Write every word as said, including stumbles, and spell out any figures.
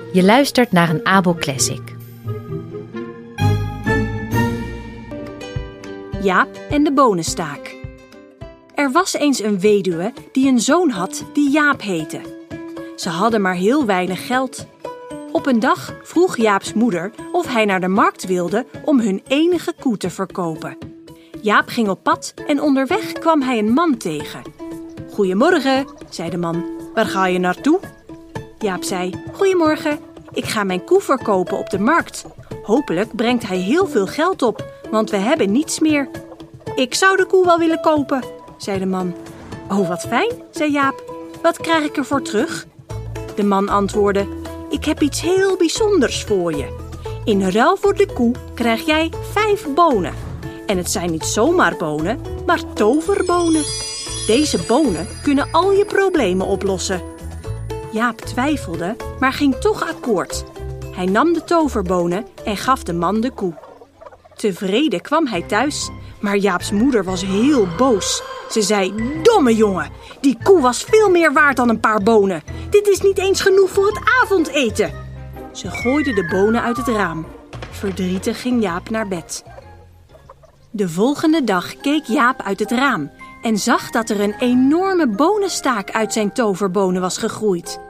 Je luistert naar een Abel Classic. Jaap en de bonenstaak. Er was eens een weduwe die een zoon had die Jaap heette. Ze hadden maar heel weinig geld. Op een dag vroeg Jaaps moeder of hij naar de markt wilde om hun enige koe te verkopen. Jaap ging op pad en onderweg kwam hij een man tegen. "Goedemorgen," zei de man. "Waar ga je naartoe?" Jaap zei: "Goedemorgen, ik ga mijn koe verkopen op de markt. Hopelijk brengt hij heel veel geld op, want we hebben niets meer." "Ik zou de koe wel willen kopen," zei de man. "Oh, wat fijn," zei Jaap. "Wat krijg ik ervoor terug?" De man antwoordde: "Ik heb iets heel bijzonders voor je. In ruil voor de koe krijg jij vijf bonen. En het zijn niet zomaar bonen, maar toverbonen. Deze bonen kunnen al je problemen oplossen." Jaap twijfelde, maar ging toch akkoord. Hij nam de toverbonen en gaf de man de koe. Tevreden kwam hij thuis, maar Jaaps moeder was heel boos. Ze zei: "Domme jongen, die koe was veel meer waard dan een paar bonen. Dit is niet eens genoeg voor het avondeten." Ze gooide de bonen uit het raam. Verdrietig ging Jaap naar bed. De volgende dag keek Jaap uit het raam en zag dat er een enorme bonenstaak uit zijn toverbonen was gegroeid.